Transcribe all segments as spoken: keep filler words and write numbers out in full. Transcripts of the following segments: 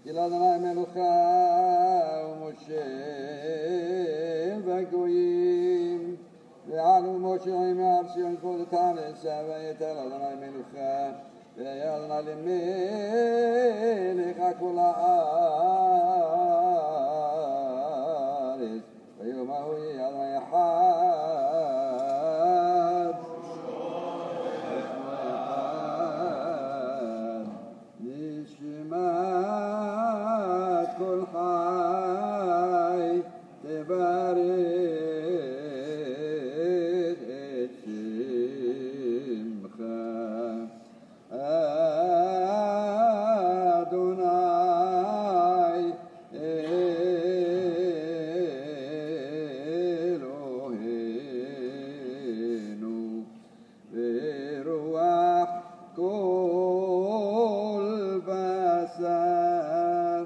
כי לאדוני מלוכה ומושל בגויים ועלו משה מהר ציון כבוד תעלסה ויתר לאדוני מלוכה והיה אדוני למלך כל הארץ ויום ההוא יהיה אדוני אחד נשמת כל חי תברך את שמך אדוני אלוהינו ורוח כל בשר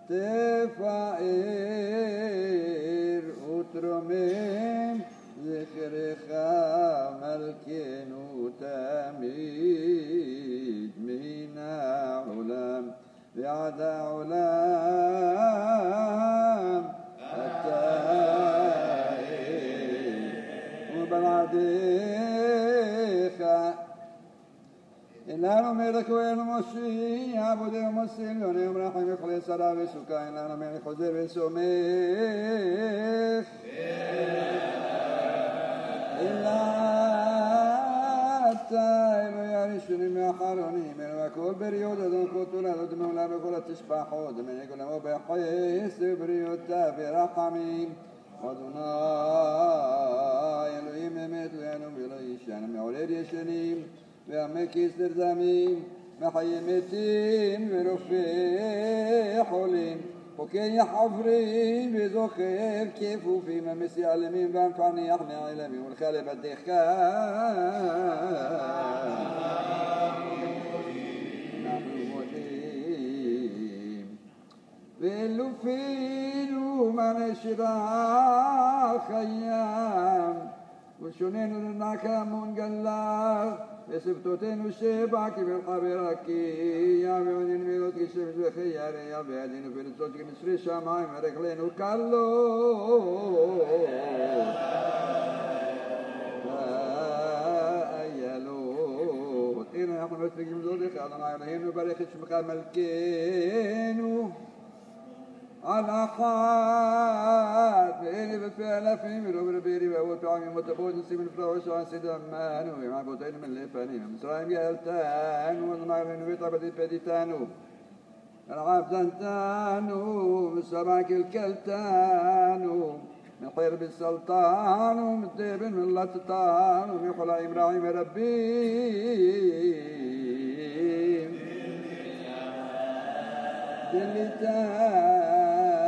תפאר ותרומם זכרך מלכנו תמיד מן העולם ועד העולם אתה ובלעדיך אין לנו מלך ואין מושיע עבודי ומוסיל ועונה ומרחם יכולי שרה וסוכה אין לנו מלך חוזר וסומך אלא אתה אלוהי הראשונים והאחרונים אלוהי הכל בריות אדון כל תולדות מעולם וכל התשבחות ומנהיג עולמו בחסד ובריאותה ורחמים אדוני אלוהים אמת לנו ולא ישן מעורר ישנים והמקיס לרזמים מחיה מתים ורופא חולים חוקי חברים וזוכר כיפופים המסיע למים והמפעניח נעלמים ולך לבדך אנחנו מודים ואלופינו מנשירה חיים ושוננו לנקמון גלה וסבתותינו שבע כבל חברקיה ועונינו מילות כשמש וחייריה ועדינו פרצות כנשרי שמיים ורגלינו קלות איילות הנה אנחנו מספיקים זודך אדוני אלוהינו ברך את שמך מלכנו על אחת ואלה בפי אלפים ולא ברבירי ואבות פעמים וטבות נסים ונפלאו שעשי דמנו ועם אבותינו מן לפנים ומצרים גאלתנו אדוני אלוהינו ותעבדי פדיתנו ועבדתנו וסבע קלקלתנו מחיר בסלטנו מטבן מלטתנו מחולאים רעים ורבים דליתנו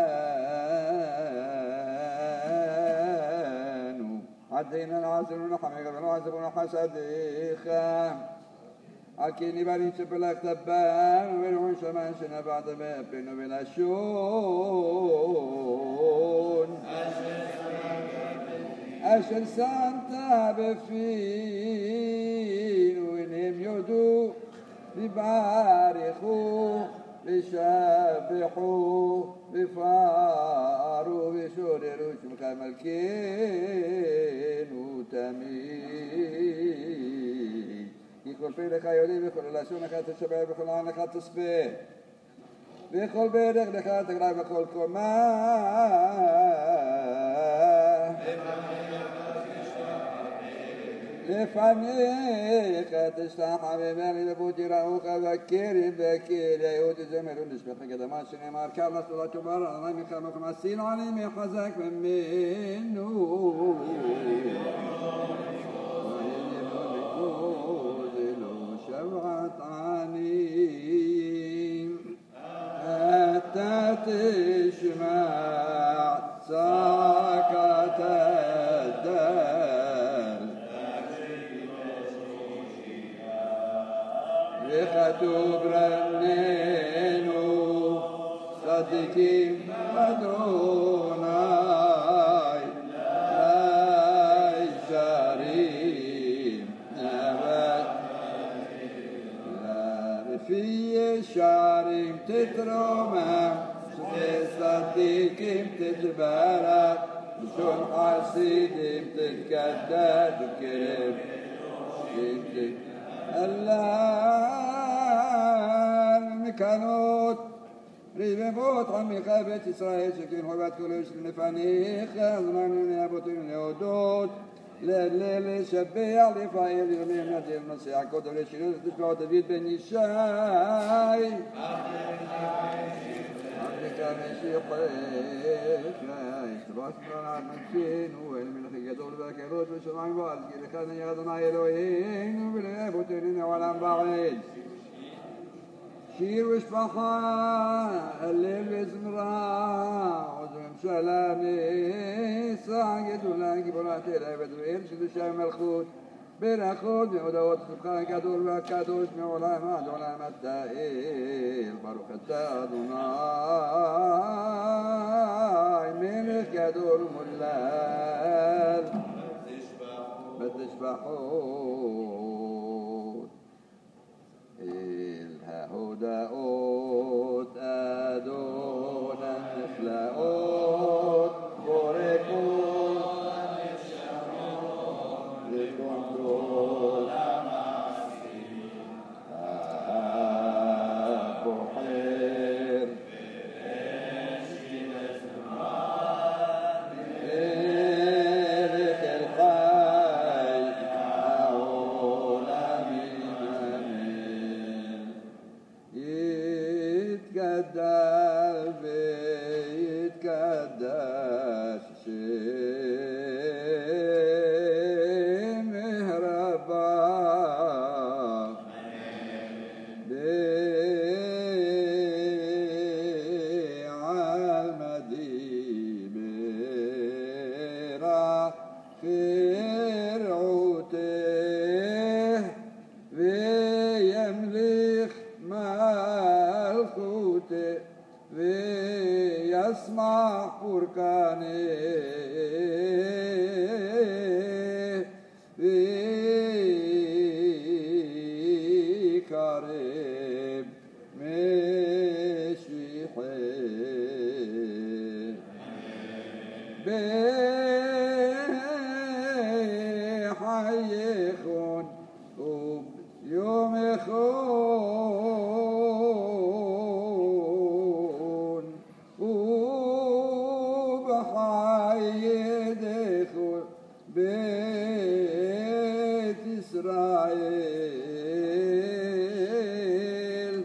عدينا العسل ونحميك بالعسل ونحسديك أكيني بريش بالاكتبان وبالعون شمانشنا بعد بابن وبالعشون أشر سانتا بفين وإنهم يدو ببارخوا بشابحوا بفاروا بشورروا شمك ملكين وتمين يقول في لك يولي بكل لسونك تشبع بكل عنك تصبح بكل بيدك لك تقرأ بكل كمان לפניך תשתח במאלי לבותי ראוך בקרי בקרי יהודי זמר ולשבח קדמה שנאמר כאן לסולת וברא עלי מלחמך מעשין עלי מחזק ממנו שבעת עניים אתה תשמע צעקת הדל וכתוב רננו צדיקים אדוני לישרים נבט לפי ישרים תתרומם, שני צדיקים תתברך, לשון חסידים תתקדד בקרב שבטי אללה מקנות רבבות עמך בית ישראל שכן חובת כל יושבים לפניך זמנו לאבותינו להודות לשבח לפעיל ירמי נדיר נושא הקודם לשילוש תשבעות דוד בן ישי עבדך משיחך ישתבח שמן עד נפשנו אל מלך גדול והקדוש ושמיים ועד כי לך נהיה אדוני אלוהינו ולאבותינו לעולם ועד שיר ושפחה הלל וזמרה עוז וממשלה ניסה גדולה גיבורה תל עבד ואל שדושה מלכות ברכות והודעות סבך הגדול והקדוש מעולם עד עולם אתה אל ברוך אתה אדוני מלך גדול ומולל בתשבחות אל ההודעות אדון הנפלאות בורקות הנשמות לקונטרול המעשים הבוחר בראשית הזמן מלך אל חי העולמים אמן יתגדל ויתקדש שם רבה בעל מדי ברחיר עוטה וימליך מלכותה וישמח פורקנה ויקרב משיחי בחייכון וביומכון ובחיידכון בית ישראל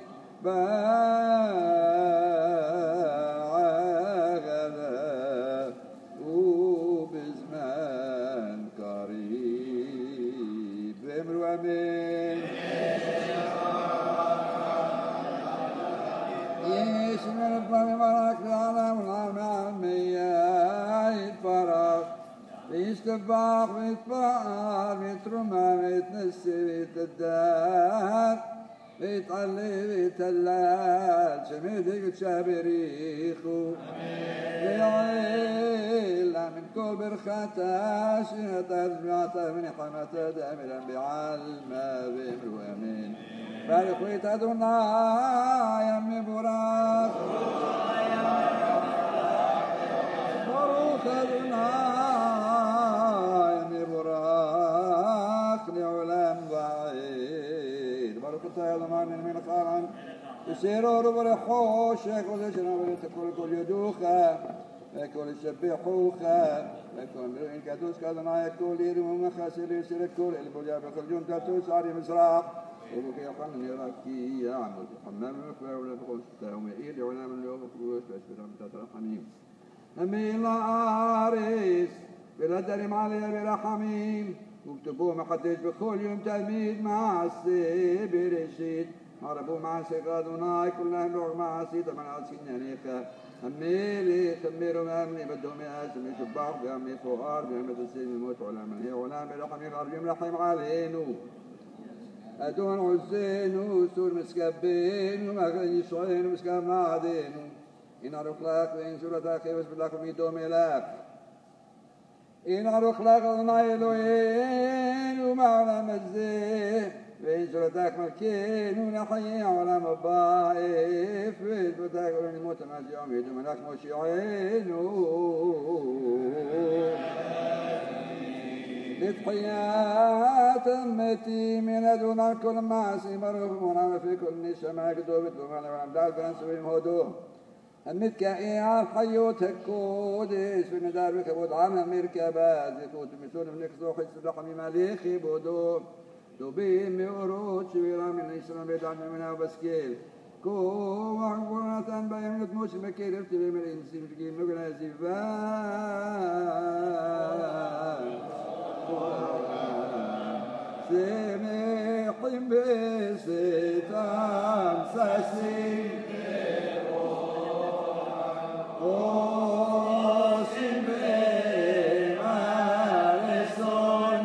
בעגלה ובזמן קריב ואמרו אמן יש מלכה מברק לעולם ולעולם יתברך וישתבח ויתפאר ויתרומם ויתנשא ויתהדר ויתעלה ויתהלל שמדק ותשבריחו ויעלה من כל ברכתה שנתה ושמעתה ונחמתה דאמרה בעלמא ואמרו אמן ברכו את אדוני המבורך ברוך אדוני המבורך לעולם ועד ברוך אתה אדוני מלך העולם ושרור וברכו שכל שנה ולתקול כל ידוך וכל ישבחוך וכל מלואים קדוש כאדוני הכל ירום ומחסר יסר הכל אל בוליה בכל ג'ון תלתוס ערי מזרח ובוקי יחנן ירקי יעמוד חמם ומקווה ולבחוש ומאיר לעולם הלאום וקרוש ואשברה מתת רחמים אמן לארץ ולדרים עליה ברחמים וכתבו מחדש בכל יום תלמיד מעשה בראשית הרבו מעשה אדוני כולם ברוך מעשית המנעת סינניך המלך המר ומאמני בדומי אסם ישבח ועמי פואר ועמי תסים ימות עולם מלהי עולם ברחמים הרבים רחם עלינו אדון עוזנו סור מסכבנו מגן ישוענו מסכב מעדנו אין ערוך לך ואין סורתך ויסבט לך ומדומי לך אין ערוך לך אדוני אלוהינו מעולם הזה ואין שולתך מלכנו לחיי העולם הבא, אפס ותך ולנמות המזיום ידעו מלך מושיענו לתחיית המתים ינדון על כל המעשים ברוך ומונם לפי כל נשמה כתובת ואומר לעולם דל ונסובים הודו המתקעי על חיות הקודש ונדר בכבוד עם המרכבה זכות ומיסון ונכסו חסד לחמים עליך כיבודו טובים מאורות שבירה מן ישראל בידען ממנה ובסקל כוח ונתן בהם לתמוש בקרב תביאים אל אינסים שגיל נוגן הזיבה שמחים בסתם ססים עושים במרסון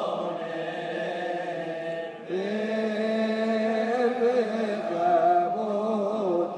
ובכבוד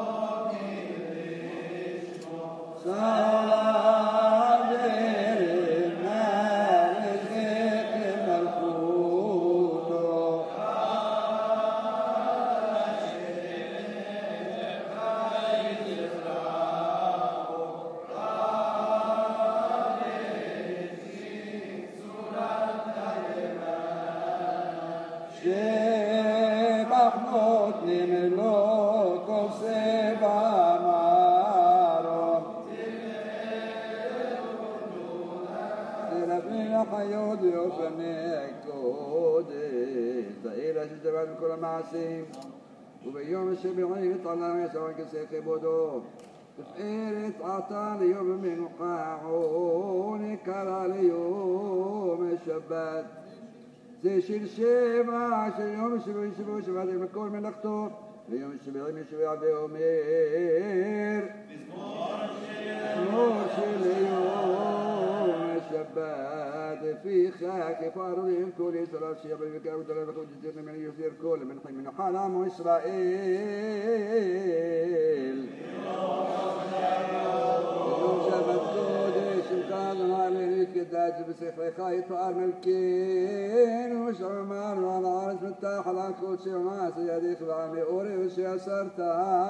וביום השביעי יתעלה יסוע כסא כבודו תפארת עתה ליום המנוחה ונקרא ליום השבת זה של שבע של יום השביעי שבוע שבת בכל מלאכתו ויום השביעי משביע ואומר מזמור של יום השבת פיך כפר להם כל ישראל שיבוא וקרא ותראה וכל גזיר ממני יוסיר כל מנחם מנוחה לעמו ישראל יום שבת קודש שמך אדוני אלינו כדת שבספרך יתפאר מלכנו ושמרנו על הארץ מטח על כל שמעשה ידיך ועמי אורי ושאסרת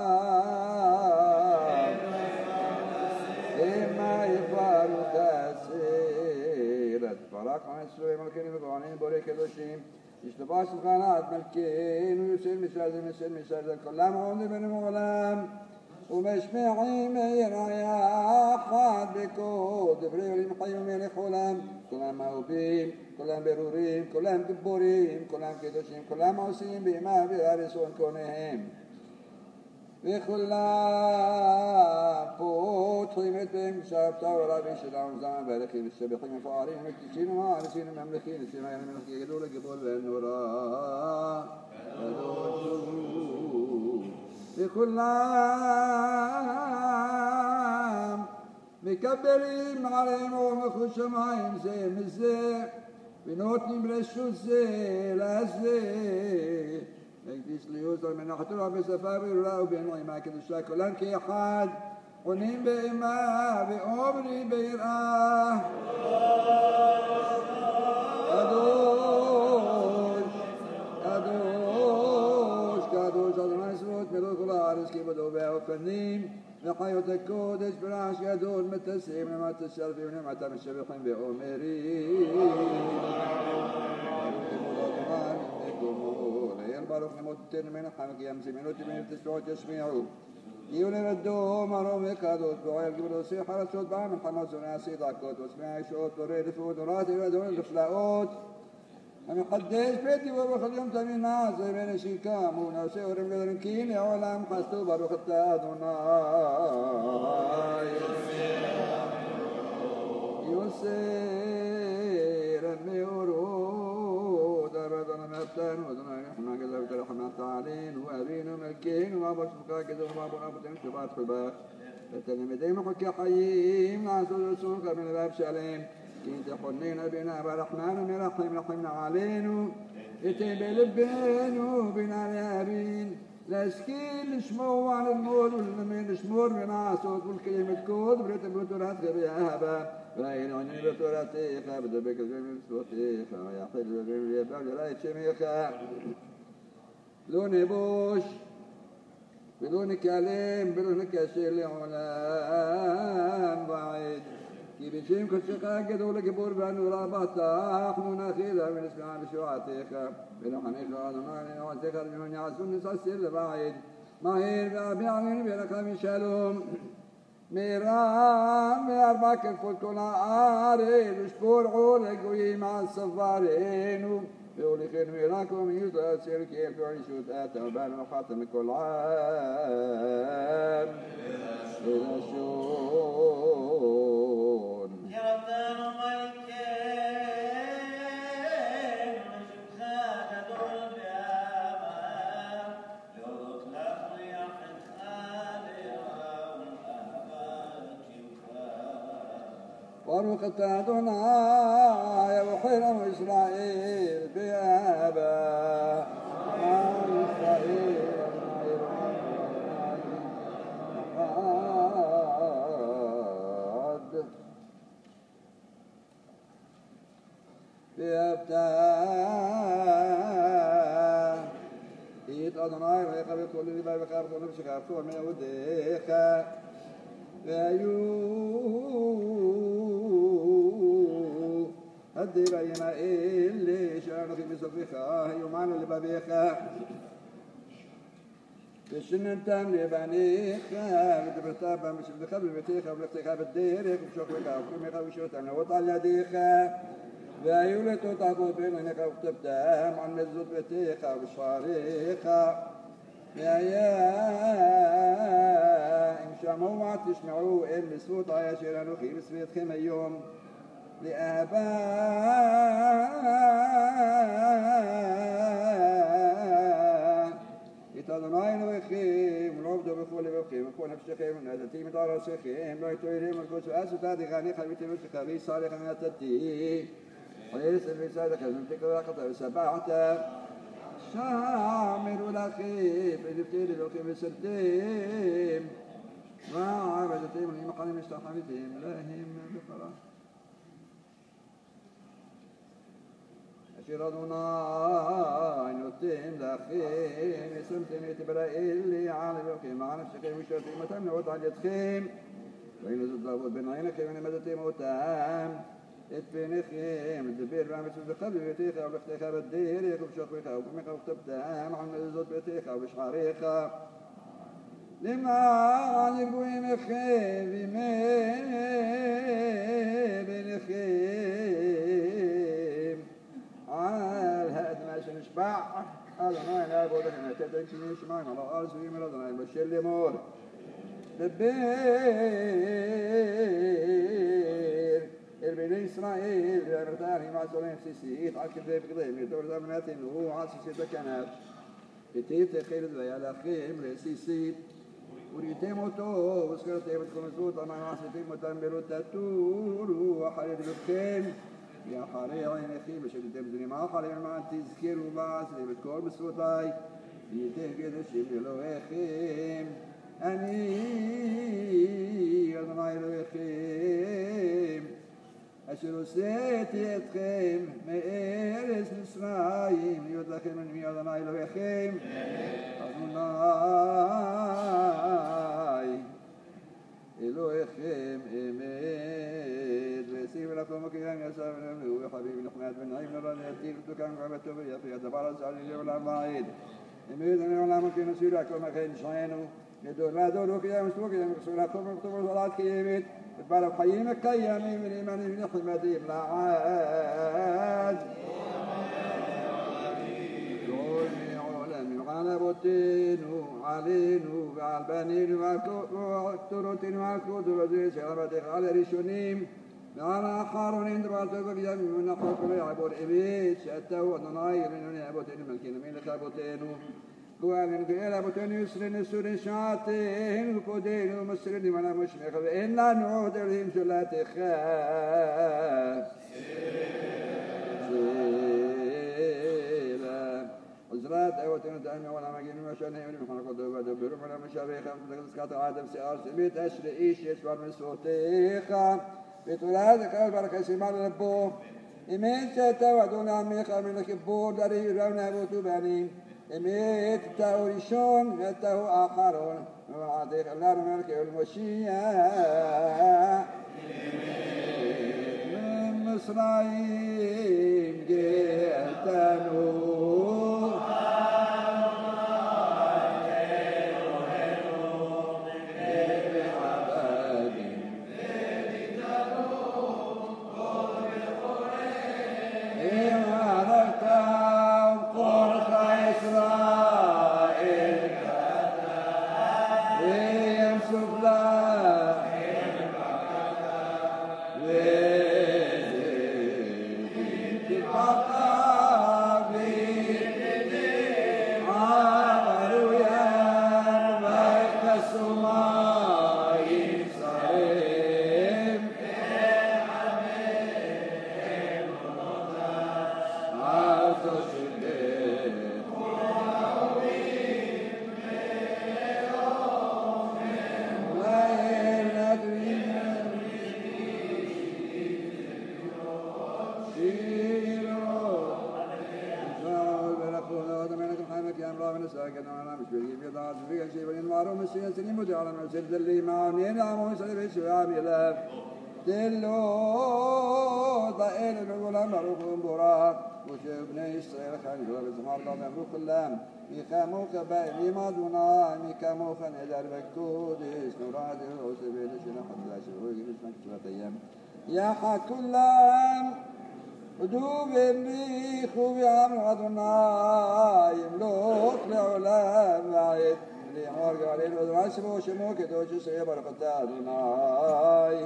إما يفعلوا تأثير فرق عن السوري ملكين وقوانين بوري كدوشين يشتباش القناة ملكين ويسير مسال ذي مسير مسال ذي الكلام عمد بن مغلام ومشمعي ميرا يا أحد بكود فريق المحيو ميري خلام كلام موبين كلام برورين كلام كبورين كلام كدوشين كلام عصيم بما بغارسون كونهم וכולם פותחים את בהם שבתא ורבי שלנו זמן והלכים ושבחים מפוארים ומקדישים ומעריצים וממלכים נשיאים היה למלך יגדול לגבול ונורא וכולם מקבלים עליהם ומלכות שמיים זה מזה ונותנים רשות זה לזה הקדיש ליוז על מנחתו בשפה ברורה ובנעימה קדושה כולם כאחד עונים באימה ואומרים ביראה קדוש קדוש קדוש אדוני צבאות מלוא כל הארץ כיבודו והאופנים וחיות הקודש ברעש גדול מטסים למטה שרפים למטה משבחים ואומרים ברוך נמותתן מנחם כי ימזימנו תמיד תשבעות ישמיעו יהיו לבדו מרום וקדוש פועל גבולו שיח הרשות בעם מלחמות זוני עשית עקות ושמיע ישועות תורי לפעות וראתי ואדוני לפלאות המחדש ביתי ובכל יום תמיד נעשה בין השיקם ונעשה הורים גדולים כי הנה העולם חסתו ברוך אתה אדוני יוסר המאורות אדוני מאבטנו אדוני רחמנה גדולה ותרחמת עלינו ואבינו מלכנו ואבו שמך גדול ואבו אבותינו שבת חבך ותלמדינו חוקי חיים לעשות רצונך בלבב שלם כי תחוננה בינה ברחמנו מרחם רחמנה עלינו ותן בלבנו בינה להבין להשכיל לשמוע ללמוד וללמד לשמור ונעשות ולקיים קוד ולתמוד תורת גריה והיינו עניינים בתורתך ודבק במצוותיך ויחד ויבא ולא את שמך לא נבוש ולא נקלם ולא נקשר לעולם ועד כי בשם קודשך הגדול הגיבור והנורא בטחנו נחילה ונשמע בשועתך ונחנך אדוני לנועתך למען יעשון נססר לבעד מהר ואביענו ולך משלום מהרה מארבע כנפות כל הארץ ושבור עול הגויים על סברנו והוליכנו אליך ומיעוט אשר כי אלפי ענישות אתה ובאנו וחת מכל עם ולשון ירדנו מלכנו לשמך גדול ואהבה להודות לך ויחדך לאהבה ולאהבת שמך ברוך אתה אדוני ובוחר עמו ישראל באהבה עם ישראל אחד ואהבת את אדוני אלוהיך בכל לבבך ובכל נפשך ובכל מאודיך והיו הדברים האלה שאנוכי בסופך היו מענו לבביך ושננתם לבניך ודברת בם בשבתך בביתך ובלכתך בדרך ובשוכבך ובקומך ובשרותם לאות על ידיך והיו לטות עבוד בין עיניך וכתבתם על מזוזות ביתך ובשעריך והיה אם שמעו תשמעו אל בשפות אשר אנוכי בשפתכם היום לאהבה את אדוני אלוהיכם ולעבדו בכל לבבכם ובכל נפשכם ונתתי את ערשיכם לא יתוירם ולקוש ואסת דגני חביתי ושך וישראל לכם נתתי ויסל וישראל לכם ותקרא חטא וסבעת שעמרו לכם ונפתי לבכם וסלתם ועבדתם ולמחנים השתחוויתם להם בפרח אשר אדוני נותן לכם ושמתם את בראלי על לבבכם ועל נפשכם ושרתם אותם לאות על ידכם והנה זאת לעבוד בין עיניכם ולמדתם אותם את פניכם לדבר בהם בסודך בביתך ובלכתך בדרך ובשוכבך ובקומך וכתבתם על מזוזות ביתך ובשעריך למען ירבו ימיכם וימי ביניכם על האדמה שנשבע אדוני לעבודכם נתתם שני שמיים על הארץ ויאמר אדוני בשל לאמור דבר אל בני ישראל ואמרת להם עשרים בסיסית על כתבי בגדים ידור זמנתנו על סיסית הכנף ותיתן חילת ויהלכם לסיסית וראיתם אותו וזכרתם את כל מצוות למען עשיתם אותם בלא תטורו אחרי לבבכם ואחרי עיניכם ושתיתם זרים אחריהם למען תזכרו ועשיתם את כל מצוותיי וייתם ביד השם אלוהיכם אני אדוני אלוהיכם אשר הוצאתי אתכם מארץ מצרים להיות לכם אני אדוני אלוהיכם אדוני אלוהיכם אמת ושימו לכם וכיום יסר ונאמרו וחביב נחמד ונעים נורא נתיר ותוקם ועבדתו ויפי הדבר הזה על לעולם ועד אמת לעולם וכן נשאיר הכל מכן שיינו גדול והדור וכיום ושבו כיום וחסור הכל וכתוב וזולת קיימת ותברב חיים הקיימים ונאמנים ונחמדים לעד כל מעולם ועל אבותינו עלינו ועל בנינו ועל תורותינו ועל כל דורותינו של אבותיך על הראשונים ועל האחרונים דברתו וכיום ונחלוק ולעבור אמת שאתה הוא אדוני אלוהינו אבותינו מלכנו מלך אבותינו גואלנו כאל אבותינו ישרנו סורים שעתנו קודנו ומסרנו על המשמך ואין לנו עוד אלוהים זולתך סלע Israel أوتنا تأمين ولا مجين وشان يمين من خلق الدوبة دبر ولا مشابه خمس دقيقة عادم سيار سبيت أشر إيش يسوع من صوتيخا بتولاد كل بركة سمع ربه إميت تودون عميقا من الكبور دري رونا بوتوباني إميت تاو ريشون تاو آخرون وعديق الله الملك والمشيئة من مصرين جئتنو سد الإيمان ينعم وسلم شعاب يلف دلو ضائل الغلام معروف براء وشبني إسرائيل خالد وبزمار الله مملوك اللام ميقامو كبائل مادونا ميقامو خنجر بكتودس نوراد العسبين شنو حد لا شنو يجلس مكتوبة أيام يا حق اللام ودوب بيخو بعمر أدونا يملوك لعلام بعيد لأمر قالين وذراسمو شمو كدوش سيئ برقتا أدوناي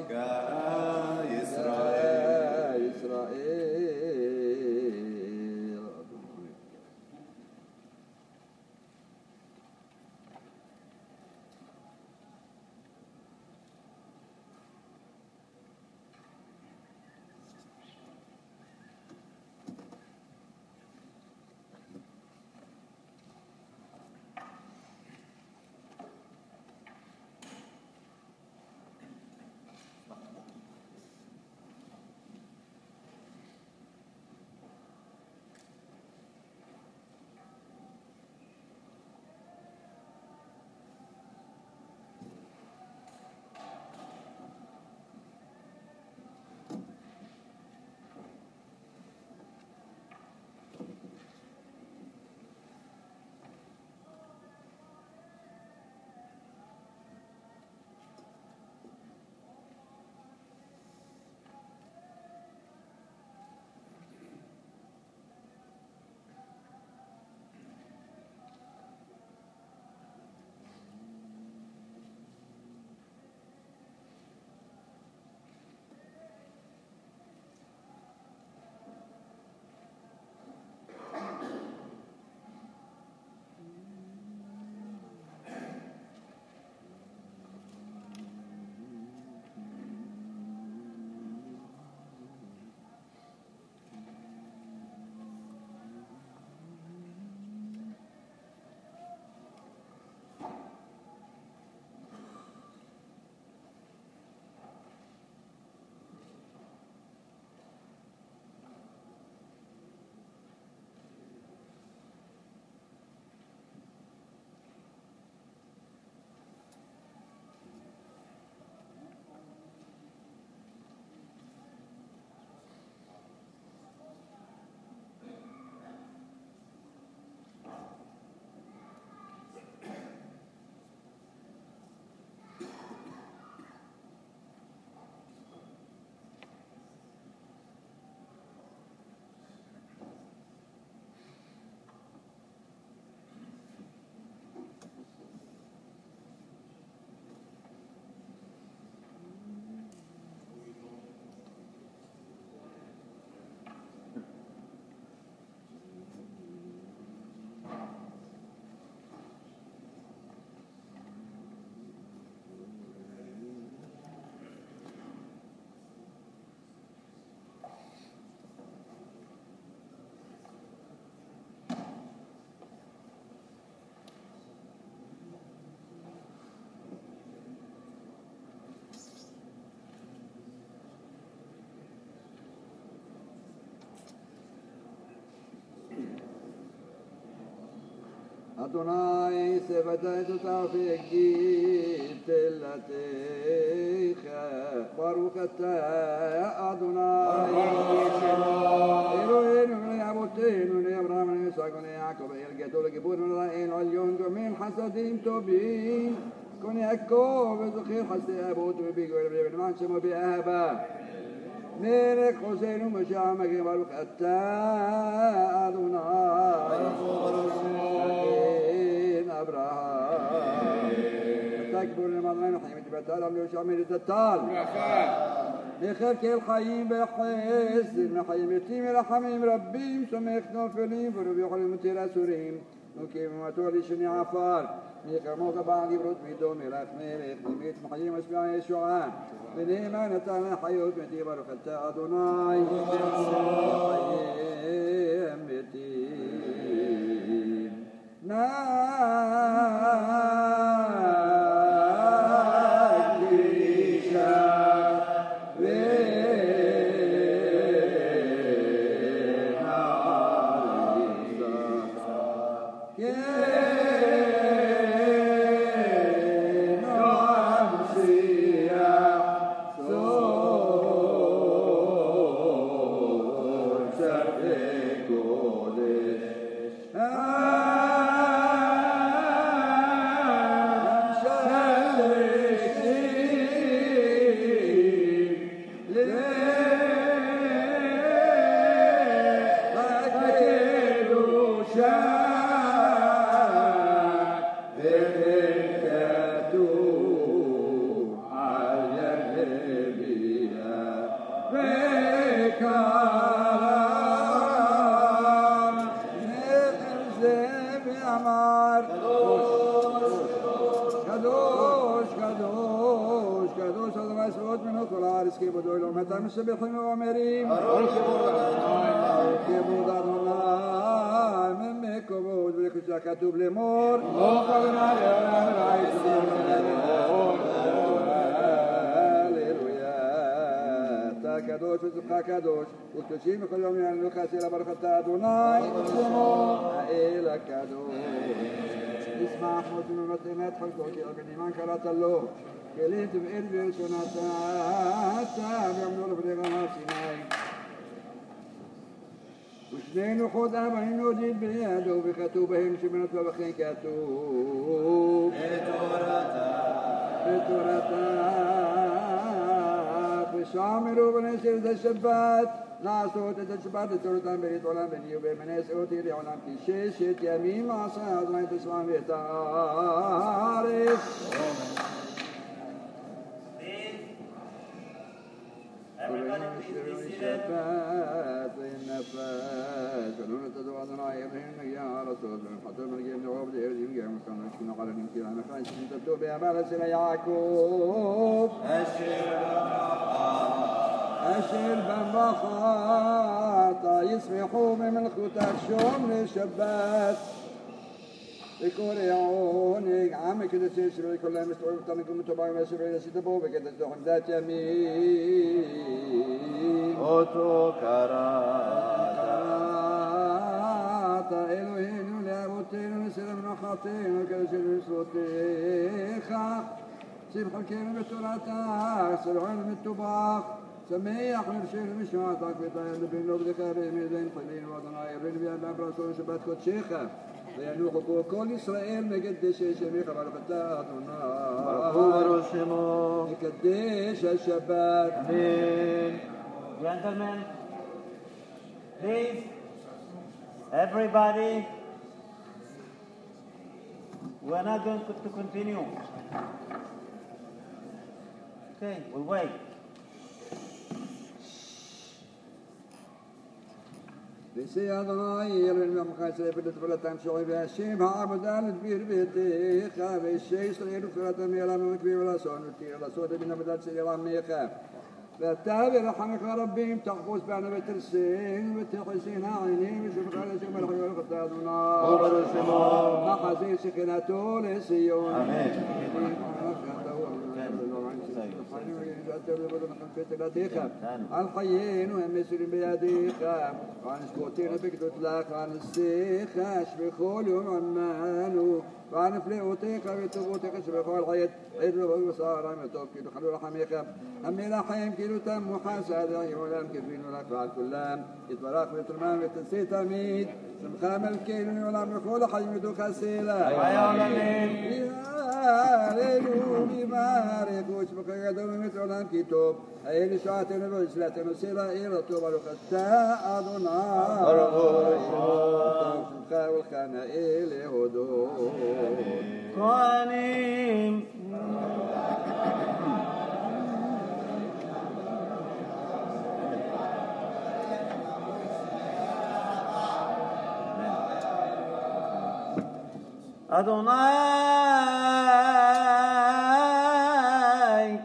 إسرائيل إسرائيل Adonai sevatet utafik telatecha Baruch ata Adonai Eloheinu le'avoteinu le'Avraham le'Yitzchak le'Yaakov el gadol gibur el elyon gomel hasadim tovim kon Yaakov וזוכר חסדי אבות וביגור ולמען שמו באהבה מלך חוזנו משיח מגיע ברוך אתה אדוני מגן אברהם אתה גבור למען חיים את בתל עמלו שעמל את הטל מכלכל חיים בחסד מחיים מתים מלחמים רבים סומך נופלים ורוב יכולים מתיר אסורים נוקים ומתור לשני עפר מכרמוך בעל גברות מידו מלך מלך נמיץ מחיים משפיע ישועה ונאמן נתן לחיות מתי ברוך אתה אדוני חיים מתים נקדישה مسبحين ومريم كبود أدوناي من كبود بلكجا كتب لمور وقلنا لنا العيش هاليلويا تاكدوش وزقا كدوش وكتشيم كل يوم يعني الخاسر بركة أدوناي إلى كدوش اسمع أحمد من متنات حلقوك أبن إيمان كرات الله كليت بإربي سنتاتا بيعملوا له فريقنا سيناي وشنين وخذ أبنين وجيد بيده بكتوبهم شمنت وبخين كتوب بتورتا بتورتا وشامروا بنسير ذا الشبات ناسوت ذا الشبات تورتان بريد ولان بنيو بمناس أوتيري ولان في شيشة يمين وعصا أضمين تسوان بيتارف Everybody please be seated. النفاس ولولا تدعو أدنى يبهن يا رسول حتى الملقين دعوه بدأ يرجم يا مكان نشكنا على الانكير أنا خايش من تبتو بها بالسل يعقوب أشير بن بخاطا يسمحوا بملكوت الشوم للشبات يكوريوني عامل كده سيسروا كلها مستوعب تنكم متبعي ما سبعي لسيدبوا بكده تدخل ذات يمين أوتو كراتا إلهين لأبوتين ونسلم نخاطين وكده سيسروا صوتيخا سيبحوا الكيم بتوراتا سرعون بالتباخ سميح ونرشير مشواتك بطايا لبين لبدي خارين ميزين طلين وضناي الرين بيان بابرسون شبات كود شيخة لينوخوا كل إسرائيل مقدش شميخ بركتا أدونا بركو شمو مقدش الشبات Amen. Gentlemen, please, everybody, we're not going to continue. Okay, we'll wait. بسي أضناي يلين مخاسر بدت فلتان شعي بهالشيم هعبدان تبير بيتي خاب الشيء صغير فلتان ميلا من كبير ولا صون وتير ولا صوت بنا بدات سيلا ميخا ואתה ברחמך רבים תחפוש בנו ותרסנו ותחסין העינים ושופך על השם מלך יורך אדוני וברוך שמו. מחזיר שכנתו לציון אמן. על חיינו הם מסורים בידיך ועל נשקותינו בקדות לך ועל נשיך שבכל יום עמנו ועל נפלאותיך וטובותיך שבכל חיית עד ובוי בשר עם הטוב כאילו חלו רחמיך המלחם כאילו תמו חסד עולם כפינו לך ועל כולם יתברך ותרמם ותנשא תמיד שמך מלכנו מעולם וכל החיים ידוך הסלע הללו יברך ושמך גדול באמת עולם כי טוב האלה שועתנו וישלטנו סלע עיר הטוב ברוך אתה אדוני ברוך שמו. שמך ולכנאי להודות כהנים. אדוני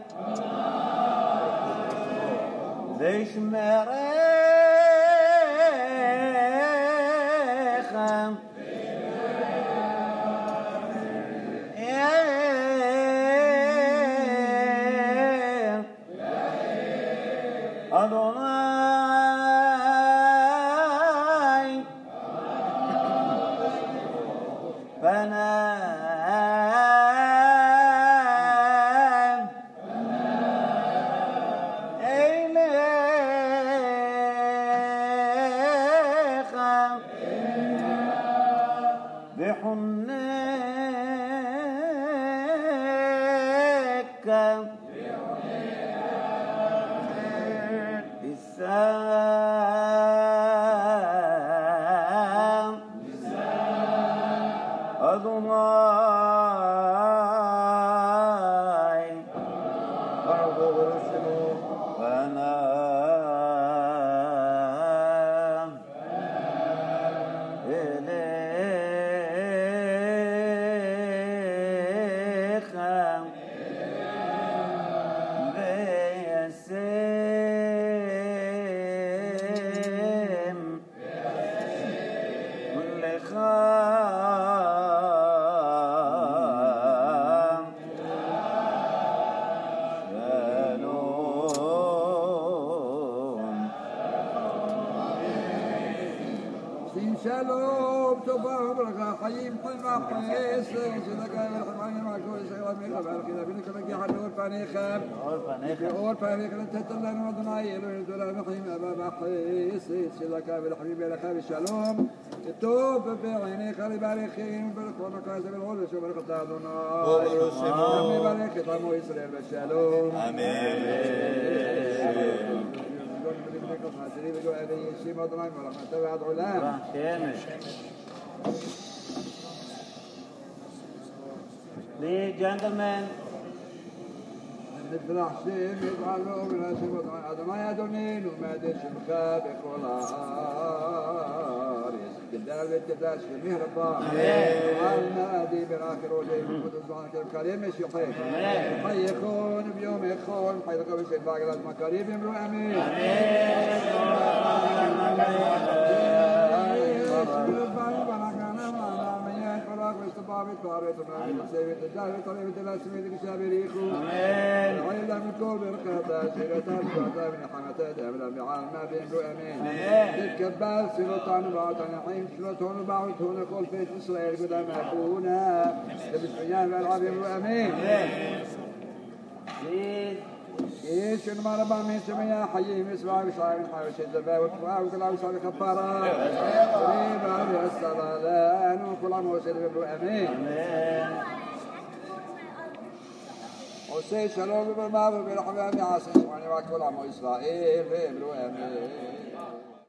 וישמרך אדוני פניו אליך וחונק אדוני ברוך שמו. פניו אליך וישם לך שלום, טובה וברכה, חיים חיים חסד, צדקה ורחמים על כל ישראל עמך ועל חילפיך ונגיע לאור פניך, לאור פניך נתת לנו אדוני אלוהינו תורה וחיים אבא בחסד, צדקה ורחמים ולך ושלום, טוב בעיניך לברכם וברכו מקראת ולעול ושברך אתה אדוני, וברוך שמו. מברך את עמו ישראל בשלום. אמן. חסרי וגואלי ישים אדוני מלאכתו ועד עולם. Please, gentlemen. נפרח שם יתעלו ונשם אדוני אדוני אדוננו מעדש שמך בכל הארץ גדל ותקדש ומהרבה על נאדי בראכר עודי וקודש וענקר קרים משיחי חי יכון ביום יכון חי לכו בשם בעגלת מקריב אמרו אמן Amen. إيش المرة بعمل سميا حيي مسمع بشعر حيوش الزبا وكفاء وكل عوشة بكفارة ريبا بالصلاة وكل موسى ببرو أمين وسي شلوم بالمعروف بالحمام عاصي وعني وكل عمو إسرائيل ببرو أمين